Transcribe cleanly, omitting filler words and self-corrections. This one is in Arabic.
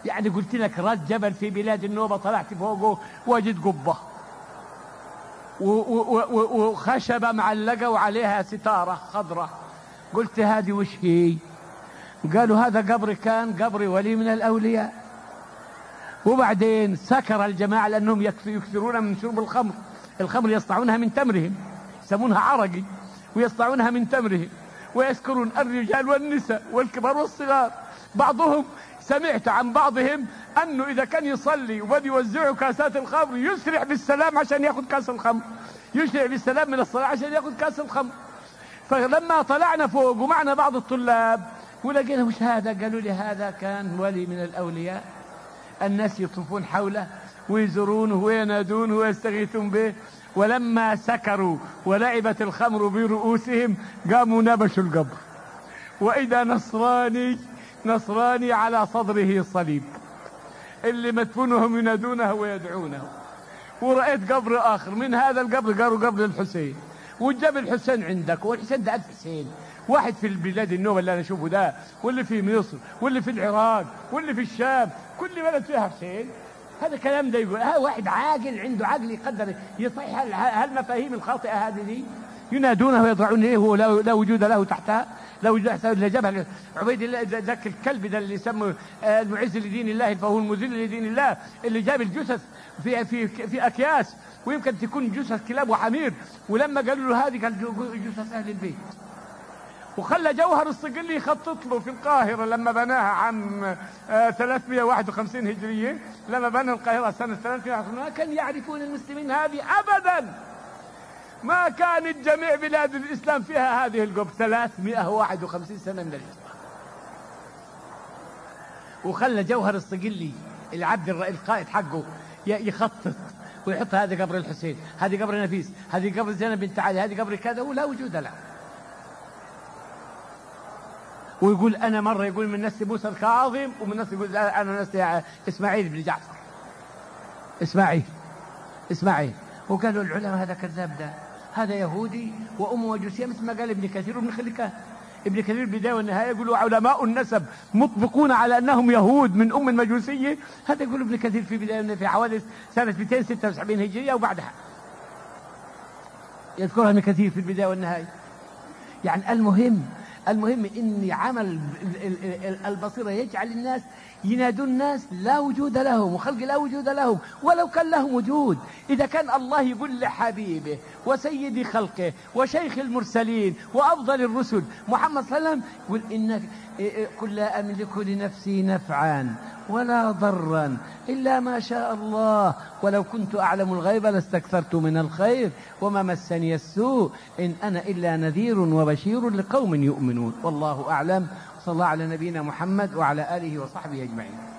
يعني قلت لك راس جبل في بلاد النوبة، طلعت فوقه وجد قبة وخشبة معلقة وعليها ستارة خضراء. قلت هذه وش هي؟ قالوا هذا قبر، كان قبر ولي من الأولياء. وبعدين سكر الجماعة لأنهم يكثرون من شرب الخمر. الخمر يصنعونها من تمرهم، يسمونها عرقي، ويصنعونها من تمرهم، ويسكرون الرجال والنساء والكبار والصغار. بعضهم سمعت عن بعضهم أنه إذا كان يصلي وبدي يوزعوا كاسات الخمر يسرع بالسلام عشان يأخذ كاس الخمر، يسرع بالسلام من الصلاة عشان يأخذ كاس الخمر. فلما طلعنا فوق ومعنا بعض الطلاب ولقينا وش هذا، قالوا لي هذا كان ولي من الأولياء، الناس يطوفون حوله ويزورونه وينادونه ويستغيثون به، ولما سكروا ولعبت الخمر برؤوسهم قاموا نبشوا القبر، وإذا نصراني على صدره صليب اللي مدفونهم ينادونه ويدعونه. ورأيت قبر آخر من هذا القبر، قالوا قبر الحسين، وجاب الحسين عندك، والحسين ده حسين واحد في البلاد النوبة اللي أنا أشوفه ده، واللي في مصر، واللي في العراق، واللي في الشام، كل بلد فيها حسين. هذا كلام ده يقول واحد عاقل عنده عقل يقدر يصحح هالمفاهيم الخاطئة هذه دي. ينادونه ويضعون إيه هو لا وجود له تحتها، لا وجود تحتها إلا جبل عبيد الله ذاك الكلب ده اللي يسمى المعز لدين الله فهو المذل لدين الله، اللي جاب الجثث في أكياس، ويمكن تكون جثث كلاب وحمير، ولما قالوا له هذه قال جثث أهل البيت. وخلى جوهر الصقلي يخطط له في القاهرة لما بناها عام 351 هجرية، لما بنى القاهرة سنة 351 ما كان يعرفون المسلمين هذه أبدا، ما كانت جميع بلاد الإسلام فيها هذه القبة 351 سنة من الهجرة. وخلى جوهر الصقلي العبد القائد حقه يخطط ويحط هذا قبر الحسين، هذه قبر نفيس، هذه قبر زينب بنت علي، هذه قبر كذا، ولا وجود له. ويقول أنا مرة يقول من نسل موسى الكاظم، ومن نسل يقول أنا نسل إسماعيل بن جعفر، إسماعيل. وقالوا العلماء هذا كذاب، ده هذا يهودي وأمه مجوسية، مثل ما قال ابن كثير وابن خلكان. ابن كثير البداية والنهاية يقولوا علماء النسب مطبقون على أنهم يهود من أم مجوسية، هذا يقول ابن كثير في بداية في حوالي سنة 276 هجرية وبعدها يذكرها ابن كثير في البداية والنهاية. يعني المهم إن عمل البصيرة يجعل الناس ينادون الناس لا وجود لهم، وخلق لا وجود لهم ولو كان لهم وجود. إذا كان الله يقول لحبيبه وسيد خلقه وشيخ المرسلين وأفضل الرسل محمد صلى الله عليه وسلم يقول إنك قل لا أملك لنفسي نفعا ولا ضرا إلا ما شاء الله ولو كنت أعلم الغيب لاستكثرت من الخير وما مسني السوء إن أنا إلا نذير وبشير لقوم يؤمنون. والله أعلم. صلى الله على نبينا محمد وعلى آله وصحبه أجمعين.